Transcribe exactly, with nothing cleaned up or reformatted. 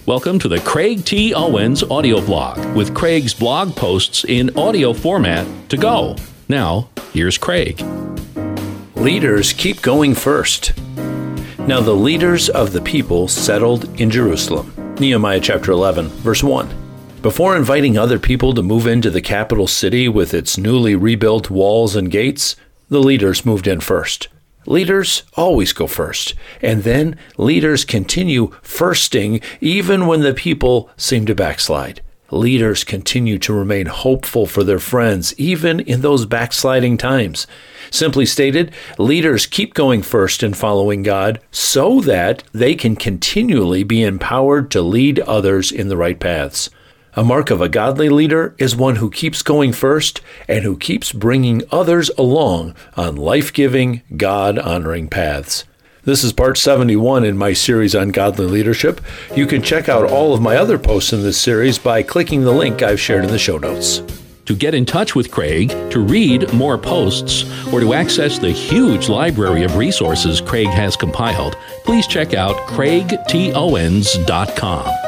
Welcome to the Craig T. Owens audio blog with Craig's blog posts in audio format to go. Now, here's Craig. Leaders keep going first. Now the leaders of the people settled in Jerusalem. Nehemiah chapter eleven, verse one. Before inviting other people to move into the capital city with its newly rebuilt walls and gates, the leaders moved in first. Leaders always go first, and then leaders continue firsting even when the people seem to backslide. Leaders continue to remain hopeful for their friends even in those backsliding times. Simply stated, leaders keep going first in following God so that they can continually be empowered to lead others in the right paths. A mark of a godly leader is one who keeps going first and who keeps bringing others along on life-giving, God-honoring paths. This is part seventy-one in my series on godly leadership. You can check out all of my other posts in this series by clicking the link I've shared in the show notes. To get in touch with Craig, to read more posts, or to access the huge library of resources Craig has compiled, please check out craig t owens dot com.